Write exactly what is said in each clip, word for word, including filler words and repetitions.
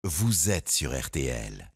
Vous êtes sur R T L.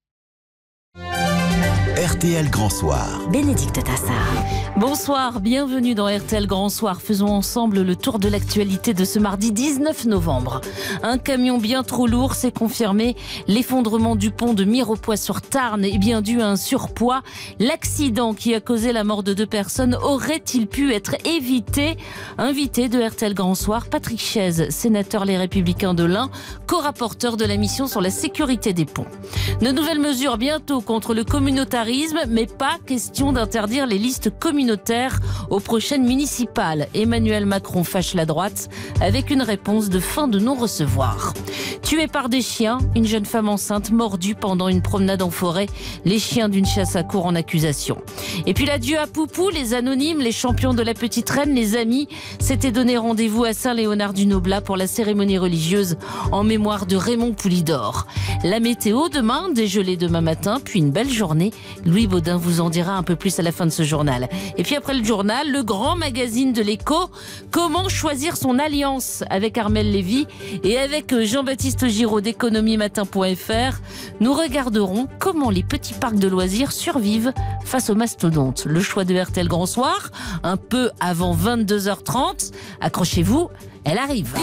R T L Grand Soir. Bénédicte Tassard. Bonsoir, bienvenue dans R T L Grand Soir. Faisons ensemble le tour de l'actualité de ce mardi dix-neuf novembre. Un camion bien trop lourd s'est confirmé. L'effondrement du pont de Mirepoix-sur-Tarn est bien dû à un surpoids. L'accident qui a causé la mort de deux personnes aurait-il pu être évité? Invité de R T L Grand Soir, Patrick Chaize, sénateur Les Républicains de l'Ain, co-rapporteur de la mission sur la sécurité des ponts. De nouvelles mesures bientôt contre le communautarisme, mais pas question d'interdire les listes communautaires aux prochaines municipales. Emmanuel Macron fâche la droite avec une réponse de fin de non-recevoir. Tuée par des chiens, une jeune femme enceinte mordue pendant une promenade en forêt. Les chiens d'une chasse à courre en accusation. Et puis l'adieu à Poupou, les anonymes, les champions de la petite reine, les amis s'étaient donné rendez-vous à Saint-Léonard-du-Noblat pour la cérémonie religieuse en mémoire de Raymond Poulidor. La météo demain, dégelé demain matin, puis une belle journée. Louis Baudin vous en dira un peu plus à la fin de ce journal. Et puis après le journal, le grand magazine de l'écho, comment choisir son alliance avec Armelle Lévy et avec Jean-Baptiste Giraud d'économie matin point F R. Nous regarderons comment les petits parcs de loisirs survivent face aux mastodontes. Le choix de R T L Grand Soir, un peu avant vingt-deux heures trente. Accrochez-vous, elle arrive.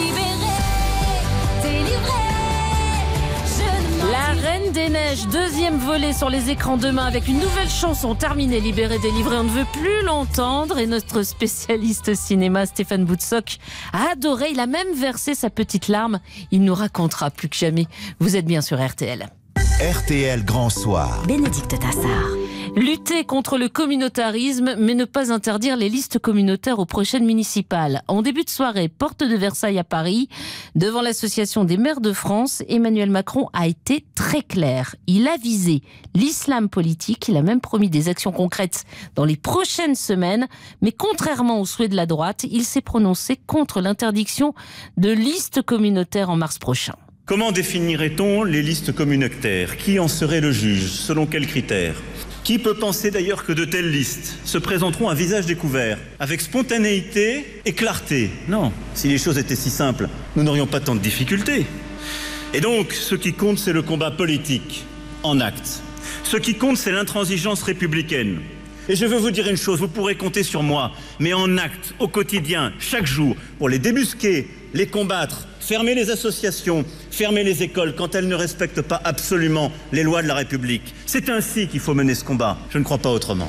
La Reine des Neiges, deuxième volet sur les écrans demain avec une nouvelle chanson terminée, libérée, délivrée. On ne veut plus l'entendre. Et notre spécialiste cinéma, Stéphane Boutsock, a adoré. Il a même versé sa petite larme. Il nous racontera plus que jamais. Vous êtes bien sur R T L. R T L Grand Soir. Bénédicte Tassard. Lutter contre le communautarisme, mais ne pas interdire les listes communautaires aux prochaines municipales. En début de soirée, porte de Versailles à Paris, devant l'Association des maires de France, Emmanuel Macron a été très clair. Il a visé l'islam politique, il a même promis des actions concrètes dans les prochaines semaines, mais contrairement aux souhaits de la droite, il s'est prononcé contre l'interdiction de listes communautaires en mars prochain. Comment définirait-on les listes communautaires? Qui en serait le juge? Selon quels critères? Qui peut penser d'ailleurs que de telles listes se présenteront à visage découvert, avec spontanéité et clarté? Non, si les choses étaient si simples, nous n'aurions pas tant de difficultés. Et donc, ce qui compte, c'est le combat politique, en actes. Ce qui compte, c'est l'intransigeance républicaine. Et je veux vous dire une chose, vous pourrez compter sur moi, mais en actes, au quotidien, chaque jour, pour les débusquer, les combattre, fermer les associations, fermer les écoles quand elles ne respectent pas absolument les lois de la République. C'est ainsi qu'il faut mener ce combat. Je ne crois pas autrement.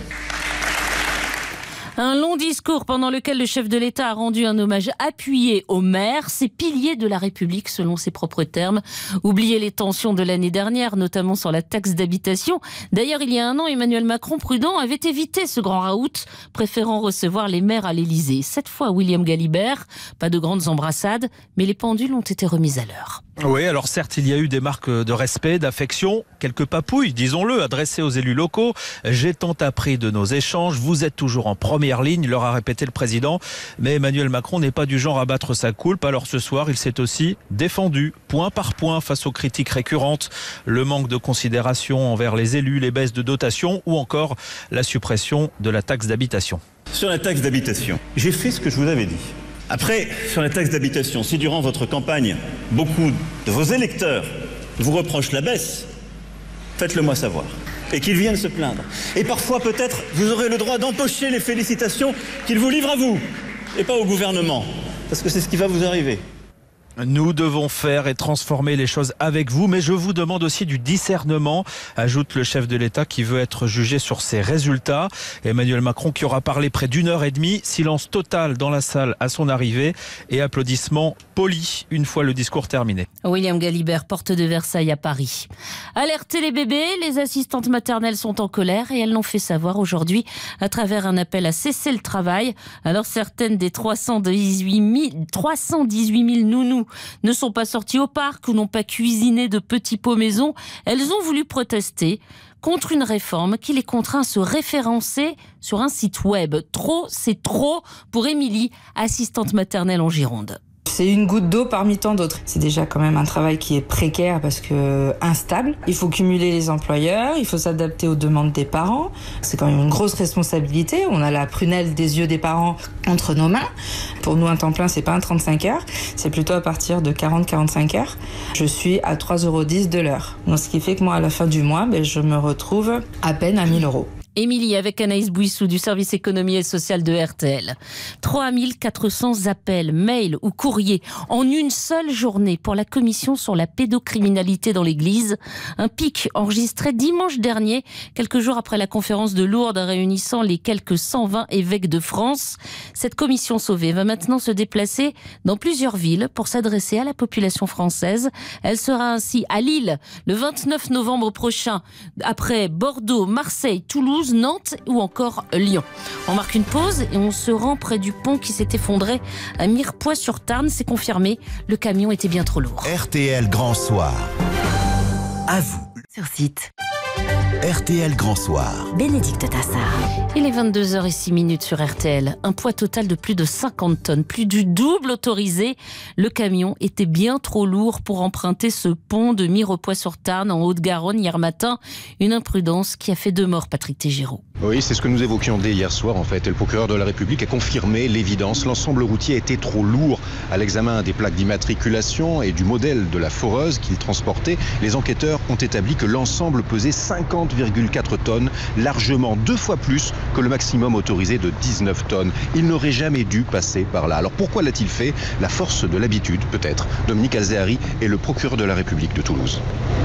Un long discours pendant lequel le chef de l'État a rendu un hommage appuyé aux maires, ces piliers de la République selon ses propres termes. Oubliez les tensions de l'année dernière, notamment sur la taxe d'habitation. D'ailleurs, il y a un an, Emmanuel Macron, prudent, avait évité ce grand raout, préférant recevoir les maires à l'Élysée. Cette fois, William Galibert, pas de grandes embrassades, mais les pendules ont été remises à l'heure. Oui, alors certes, il y a eu des marques de respect, d'affection, quelques papouilles, disons-le, adressées aux élus locaux. J'ai tant appris de nos échanges, vous êtes toujours en première ligne, leur a répété le président. Mais Emmanuel Macron n'est pas du genre à battre sa coulpe, alors ce soir, il s'est aussi défendu, point par point, face aux critiques récurrentes, le manque de considération envers les élus, les baisses de dotation ou encore la suppression de la taxe d'habitation. Sur la taxe d'habitation, j'ai fait ce que je vous avais dit. Après, sur la taxe d'habitation, si durant votre campagne, beaucoup de vos électeurs vous reprochent la baisse, faites-le moi savoir. Et qu'ils viennent se plaindre. Et parfois, peut-être, vous aurez le droit d'empocher les félicitations qu'ils vous livrent à vous, et pas au gouvernement. Parce que c'est ce qui va vous arriver. Nous devons faire et transformer les choses avec vous, mais je vous demande aussi du discernement, ajoute le chef de l'État qui veut être jugé sur ses résultats. Emmanuel Macron qui aura parlé près d'une heure et demie, silence total dans la salle à son arrivée et applaudissements polis une fois le discours terminé. William Galibert, porte de Versailles à Paris. Alertez les bébés, les assistantes maternelles sont en colère et elles l'ont fait savoir aujourd'hui à travers un appel à cesser le travail. Alors certaines des trois cent dix-huit mille nounous ne sont pas sorties au parc ou n'ont pas cuisiné de petits pots maison. Elles ont voulu protester contre une réforme qui les contraint à se référencer sur un site web. Trop, c'est trop pour Émilie, assistante maternelle en Gironde. C'est une goutte d'eau parmi tant d'autres. C'est déjà quand même un travail qui est précaire parce que instable. Il faut cumuler les employeurs, il faut s'adapter aux demandes des parents. C'est quand même une grosse responsabilité. On a la prunelle des yeux des parents entre nos mains. Pour nous, un temps plein, c'est pas un trente-cinq heures. C'est plutôt à partir de quarante à quarante-cinq heures. Je suis à trois euros dix de l'heure. Donc, ce qui fait que moi, à la fin du mois, ben, je me retrouve à peine à mille euros. Émilie avec Anaïs Bouissou du service économie et social de R T L. trois mille quatre cents appels, mails ou courriers en une seule journée pour la commission sur la pédocriminalité dans l'église. Un pic enregistré dimanche dernier, quelques jours après la conférence de Lourdes réunissant les quelques cent vingt évêques de France. Cette commission sauvée va maintenant se déplacer dans plusieurs villes pour s'adresser à la population française. Elle sera ainsi à Lille le vingt-neuf novembre prochain, après Bordeaux, Marseille, Toulouse, Nantes ou encore Lyon. On marque une pause et on se rend près du pont qui s'est effondré à Mirepoix-sur-Tarn. C'est confirmé, le camion était bien trop lourd. R T L Grand Soir. À vous. Sur site. R T L Grand Soir. Bénédicte Tassard. Il est vingt-deux heures six sur R T L. Un poids total de plus de cinquante tonnes, plus du double autorisé. Le camion était bien trop lourd pour emprunter ce pont de Mirepoix-sur-Tarn en Haute-Garonne hier matin. Une imprudence qui a fait deux morts, Patrick Tégéraud. Oui, c'est ce que nous évoquions dès hier soir en fait. Le procureur de la République a confirmé l'évidence. L'ensemble routier était trop lourd. À l'examen des plaques d'immatriculation et du modèle de la foreuse qu'il transportait, les enquêteurs ont établi que l'ensemble pesait cinquante virgule quatre tonnes, largement deux fois plus que le maximum autorisé de dix-neuf tonnes. Il n'aurait jamais dû passer par là. Alors pourquoi l'a-t-il fait? La force de l'habitude, peut-être. Dominique Alzehari est le procureur de la République de Toulouse.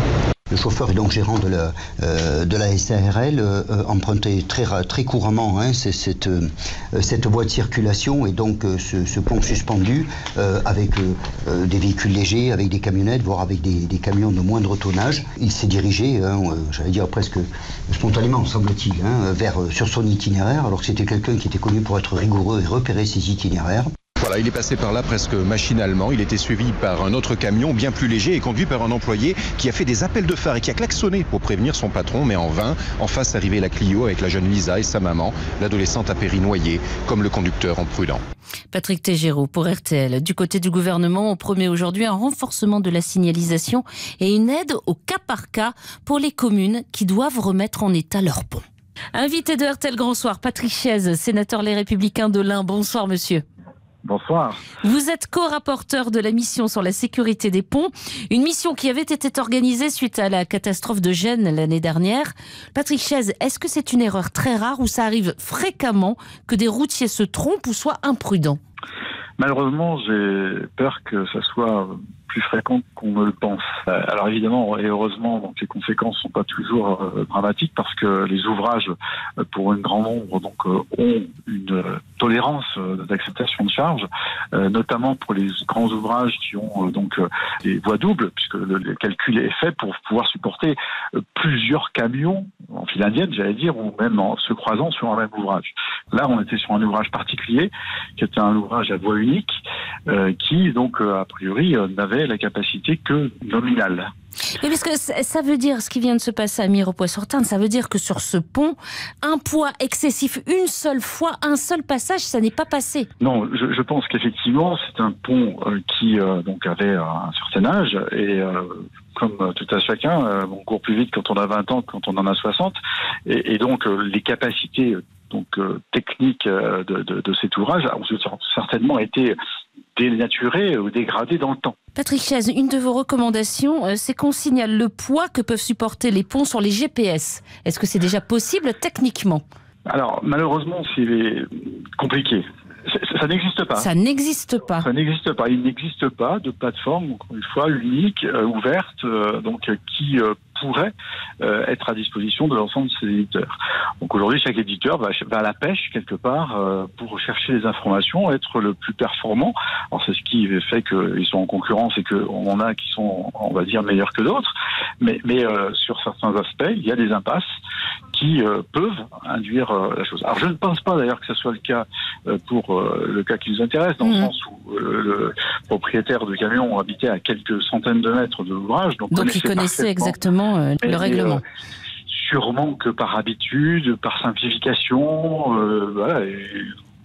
Le chauffeur est donc gérant de la, euh, de la S A R L, euh, empruntait très, très couramment hein, c'est cette, euh, cette voie de circulation et donc euh, ce, ce pont suspendu euh, avec euh, des véhicules légers, avec des camionnettes, voire avec des, des camions de moindre tonnage. Il s'est dirigé, hein, euh, j'allais dire presque spontanément, semble-t-il, hein, vers, euh, sur son itinéraire, alors que c'était quelqu'un qui était connu pour être rigoureux et repérer ses itinéraires. Voilà, il est passé par là presque machinalement. Il était suivi par un autre camion bien plus léger et conduit par un employé qui a fait des appels de phare et qui a klaxonné pour prévenir son patron, mais en vain. En face arrivait la Clio avec la jeune Lisa et sa maman. L'adolescente a péri noyée, comme le conducteur imprudent. Patrick Tégéraud pour R T L. Du côté du gouvernement, on promet aujourd'hui un renforcement de la signalisation et une aide au cas par cas pour les communes qui doivent remettre en état leur pont. Invité de R T L Grand Soir, Patrick Chaise, sénateur Les Républicains de l'Ain. Bonsoir monsieur. Bonsoir. Vous êtes co-rapporteur de la mission sur la sécurité des ponts, une mission qui avait été organisée suite à la catastrophe de Gênes l'année dernière. Patrick Chaise, est-ce que c'est une erreur très rare ou ça arrive fréquemment que des routiers se trompent ou soient imprudents? Malheureusement, j'ai peur que ça soit plus fréquent qu'on ne le pense. Alors évidemment et heureusement, donc les conséquences sont pas toujours euh, dramatiques parce que les ouvrages, euh, pour un grand nombre, donc euh, ont une euh, tolérance euh, d'acceptation de charge, euh, notamment pour les grands ouvrages qui ont euh, donc euh, des voies doubles, puisque le, le calcul est fait pour pouvoir supporter euh, plusieurs camions en file indienne, j'allais dire, ou même en se croisant sur un même ouvrage. Là, on était sur un ouvrage particulier, qui était un ouvrage à voie unique, euh, qui donc euh, a priori euh, n'avait la capacité que nominale. Oui, parce que ça veut dire, ce qui vient de se passer à Mirepoix-sur-Tarn, ça veut dire que sur ce pont, un poids excessif une seule fois, un seul passage, ça n'est pas passé. Non, je, je pense qu'effectivement, c'est un pont euh, qui euh, donc avait un certain âge et euh, comme tout à chacun, euh, on court plus vite quand on a vingt ans que quand on en a soixante et, et donc euh, les capacités donc euh, techniques euh, de, de, de cet ouvrage ont certainement été dénaturées ou dégradées dans le temps. Patrick Chaise, une de vos recommandations, euh, c'est qu'on signale le poids que peuvent supporter les ponts sur les G P S. Est-ce que c'est déjà possible techniquement? Alors, malheureusement, c'est compliqué. Ça, ça n'existe pas. Ça n'existe pas. Ça n'existe pas. Il n'existe pas de plateforme, encore une fois, unique, euh, ouverte, euh, donc euh, qui euh, pourrait euh, être à disposition de l'ensemble de ces éditeurs. Donc aujourd'hui, chaque éditeur va, va à la pêche quelque part euh, pour chercher les informations, être le plus performant. Alors c'est ce qui fait qu'ils sont en concurrence et qu'on en a qui sont, on va dire, meilleurs que d'autres. Mais, mais euh, sur certains aspects, il y a des impasses qui euh, peuvent induire euh, la chose. Alors je ne pense pas d'ailleurs que ce soit le cas euh, pour euh, le cas qui nous intéresse, dans mmh. le sens où euh, le propriétaire du camion habitait à quelques centaines de mètres de l'ouvrage. Donc, donc il connaissait exactement euh, le règlement. Euh, sûrement que par habitude, par simplification, euh, voilà, et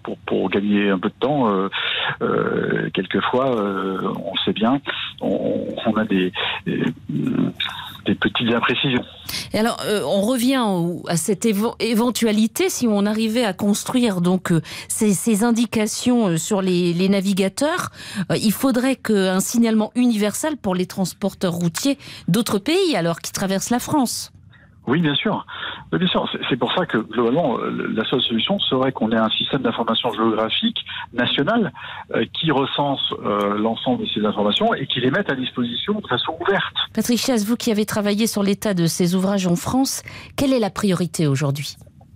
pour, pour gagner un peu de temps. Euh, euh, quelquefois, euh, on le sait bien, on, on a des, des, des petites imprécisions. Et alors, euh, on revient au, à cette évo- éventualité, si on arrivait à construire donc euh, ces, ces indications euh, sur les, les navigateurs, euh, il faudrait qu'un signalement universel pour les transporteurs routiers d'autres pays, alors qui traversent la France. Oui, bien sûr. Oui, bien sûr. C'est pour ça que, globalement, la seule solution serait qu'on ait un système d'information géographique national euh, qui recense euh, l'ensemble de ces informations et qui les mette à disposition de façon ouverte. Patrick Chaise, vous qui avez travaillé sur l'état de ces ouvrages en France, quelle est la priorité aujourd'hui ?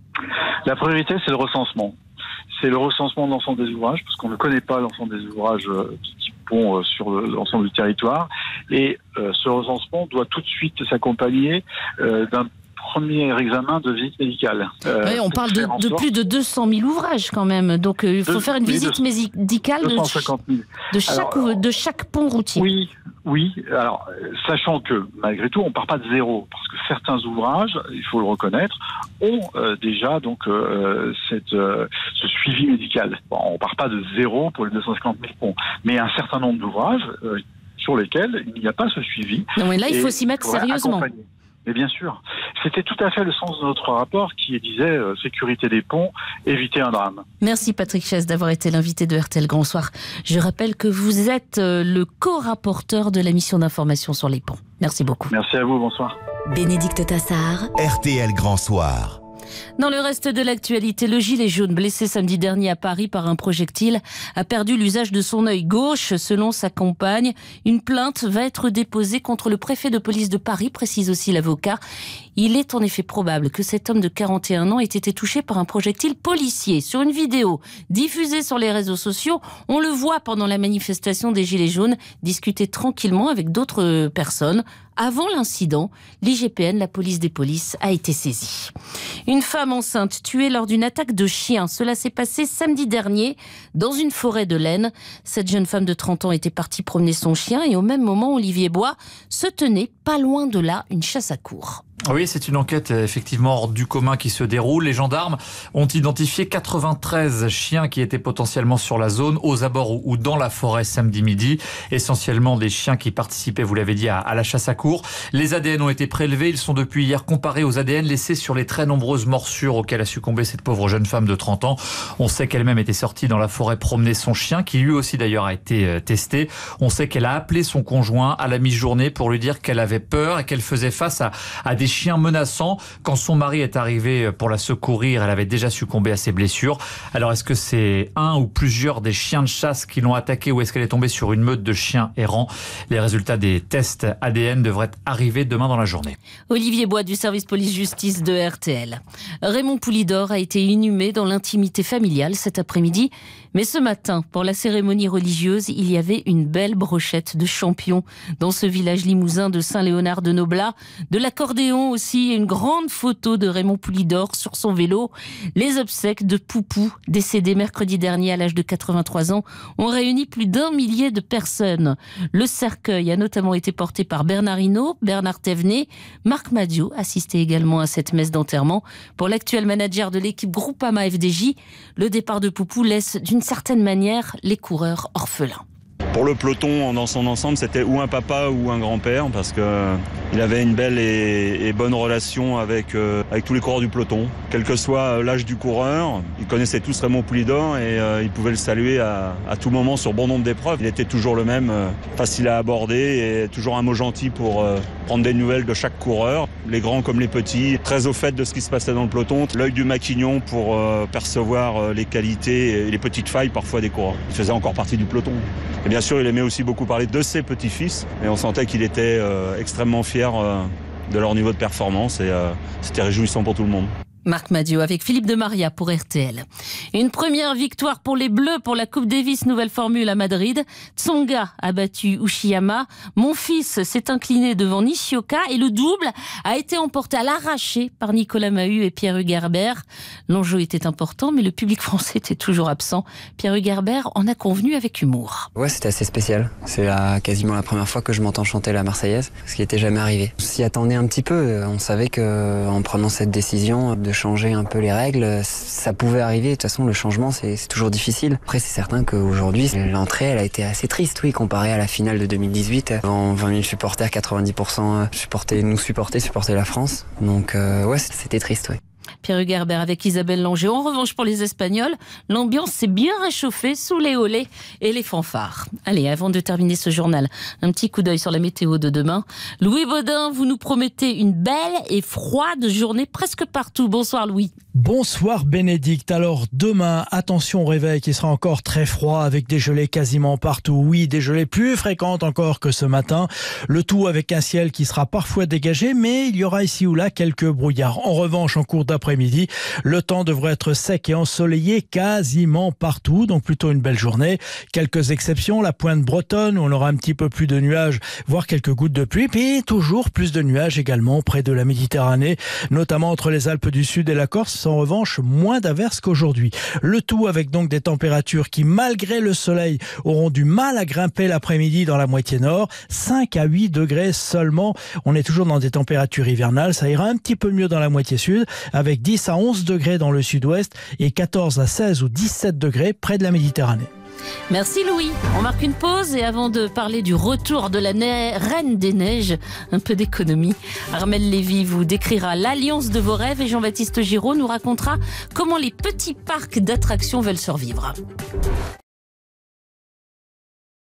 La priorité, c'est le recensement. C'est le recensement de l'ensemble des ouvrages, parce qu'on ne connaît pas l'ensemble des ouvrages euh, qui pont euh, sur le, l'ensemble du territoire. Et euh, ce recensement doit tout de suite s'accompagner euh, d'un premier examen de visite médicale. Euh, oui, on parle de, de plus de deux cent mille ouvrages quand même. Donc euh, il faut de, faire une visite médicale de, de, chaque, Alors, de chaque pont routier. Oui, oui. Alors, sachant que malgré tout, on ne part pas de zéro, parce que certains ouvrages, il faut le reconnaître, ont euh, déjà donc euh, cette, euh, ce suivi médical. Bon, on ne part pas de zéro pour les deux cent cinquante mille ponts, mais un certain nombre d'ouvrages euh, sur lesquels il n'y a pas ce suivi. Non, mais là, il faut s'y mettre sérieusement. Mais bien sûr, c'était tout à fait le sens de notre rapport qui disait euh, sécurité des ponts, éviter un drame. Merci Patrick Chaise d'avoir été l'invité de R T L Grand Soir. Je rappelle que vous êtes euh, le co-rapporteur de la mission d'information sur les ponts. Merci beaucoup. Merci à vous, bonsoir. Bénédicte Tassard. R T L Grand Soir. Dans le reste de l'actualité, le gilet jaune blessé samedi dernier à Paris par un projectile a perdu l'usage de son œil gauche. Selon sa compagne, une plainte va être déposée contre le préfet de police de Paris, précise aussi l'avocat. Il est en effet probable que cet homme de quarante et un ans ait été touché par un projectile policier. Sur une vidéo diffusée sur les réseaux sociaux, on le voit pendant la manifestation des Gilets jaunes discuter tranquillement avec d'autres personnes. Avant l'incident, l'I G P N, la police des polices, a été saisie. Une femme enceinte tuée lors d'une attaque de chien. Cela s'est passé samedi dernier dans une forêt de l'Aisne. Cette jeune femme de trente ans était partie promener son chien et au même moment, Olivier Bois se tenait pas loin de là une chasse à courre. Oui, c'est une enquête effectivement hors du commun qui se déroule. Les gendarmes ont identifié quatre-vingt-treize chiens qui étaient potentiellement sur la zone, aux abords ou dans la forêt samedi midi. Essentiellement des chiens qui participaient, vous l'avez dit, à, à la chasse à courre. Les A D N ont été prélevés. Ils sont depuis hier comparés aux A D N laissés sur les très nombreuses morsures auxquelles a succombé cette pauvre jeune femme de trente ans. On sait qu'elle-même était sortie dans la forêt promener son chien, qui lui aussi d'ailleurs a été testé. On sait qu'elle a appelé son conjoint à la mi-journée pour lui dire qu'elle avait peur et qu'elle faisait face à, à des chiens menaçants. Quand son mari est arrivé pour la secourir, elle avait déjà succombé à ses blessures. Alors est-ce que c'est un ou plusieurs des chiens de chasse qui l'ont attaquée ou est-ce qu'elle est tombée sur une meute de chiens errants? Les résultats des tests A D N devraient arriver demain dans la journée. Olivier Bois du service police-justice de R T L. Raymond Poulidor a été inhumé dans l'intimité familiale cet après-midi. Mais ce matin, pour la cérémonie religieuse, il y avait une belle brochette de champions dans ce village limousin de Saint-Léonard de Noblat. De l'accordéon aussi, une grande photo de Raymond Poulidor sur son vélo. Les obsèques de Poupou, décédé mercredi dernier à l'âge de quatre-vingt-trois ans, ont réuni plus d'un millier de personnes. Le cercueil a notamment été porté par Bernard Hinault, Bernard Thévenet. Marc Madiot assistait également à cette messe d'enterrement. Pour l'actuel manager de l'équipe Groupama F D J, le départ de Poupou laisse d'une certaine manière les coureurs orphelins. Pour le peloton dans son ensemble, c'était ou un papa ou un grand-père parce qu'il avait une belle et, et bonne relation avec, euh, avec tous les coureurs du peloton. Quel que soit l'âge du coureur, ils connaissaient tous Raymond Poulidor et euh, ils pouvaient le saluer à, à tout moment sur bon nombre d'épreuves. Il était toujours le même, euh, facile à aborder et toujours un mot gentil pour euh, prendre des nouvelles de chaque coureur. Les grands comme les petits, très au fait de ce qui se passait dans le peloton. L'œil du maquignon pour euh, percevoir euh, les qualités et les petites failles parfois des coureurs. Il faisait encore partie du peloton. Et bien sûr, il aimait aussi beaucoup parler de ses petits-fils. Et on sentait qu'il était euh, extrêmement fier euh, de leur niveau de performance. Et euh, c'était réjouissant pour tout le monde. Marc Madiot avec Philippe de Maria pour R T L. Une première victoire pour les Bleus pour la Coupe Davis nouvelle formule à Madrid. Tsonga a battu Uchiyama. Monfils s'est incliné devant Nishioka et le double a été emporté à l'arraché par Nicolas Mahut et Pierre-Hugues Herbert. L'enjeu était important mais le public français était toujours absent. Pierre-Hugues Herbert en a convenu avec humour. Ouais, c'était assez spécial. C'est la, quasiment la première fois que je m'entends chanter la Marseillaise, ce qui n'était jamais arrivé. On s'y attendait un petit peu. On savait qu'en prenant cette décision de changer un peu les règles. Ça pouvait arriver, de toute façon le changement c'est, c'est toujours difficile. Après c'est certain qu'aujourd'hui l'entrée elle a été assez triste, oui, comparée à la finale de deux mille dix-huit. En vingt mille supporters, quatre-vingt-dix pour cent supportaient, nous supportaient, supportaient la France. Donc euh, ouais, c'était triste, oui. Pierre Hugerbert avec Isabelle Langer. En revanche, pour les Espagnols, l'ambiance s'est bien réchauffée sous les olés et les fanfares. Allez, avant de terminer ce journal, un petit coup d'œil sur la météo de demain. Louis Baudin, vous nous promettez une belle et froide journée presque partout. Bonsoir Louis. Bonsoir Bénédicte. Alors demain, attention au réveil qui sera encore très froid avec des gelées quasiment partout. Oui, des gelées plus fréquentes encore que ce matin. Le tout avec un ciel qui sera parfois dégagé, mais il y aura ici ou là quelques brouillards. En revanche, en cours d'après-midi, le temps devrait être sec et ensoleillé quasiment partout, donc plutôt une belle journée. Quelques exceptions, la pointe bretonne où on aura un petit peu plus de nuages, voire quelques gouttes de pluie, puis toujours plus de nuages également près de la Méditerranée, notamment entre les Alpes du Sud et la Corse. En revanche, moins d'averses qu'aujourd'hui. Le tout avec donc des températures qui, malgré le soleil, auront du mal à grimper l'après-midi dans la moitié nord. cinq à huit degrés seulement. On est toujours dans des températures hivernales. Ça ira un petit peu mieux dans la moitié sud, avec dix à onze degrés dans le sud-ouest et quatorze à seize ou dix-sept degrés près de la Méditerranée. Merci Louis. On marque une pause et avant de parler du retour de la ne- Reine des Neiges, un peu d'économie. Armelle Lévy vous décrira l'alliance de vos rêves et Jean-Baptiste Giraud nous racontera comment les petits parcs d'attractions veulent survivre.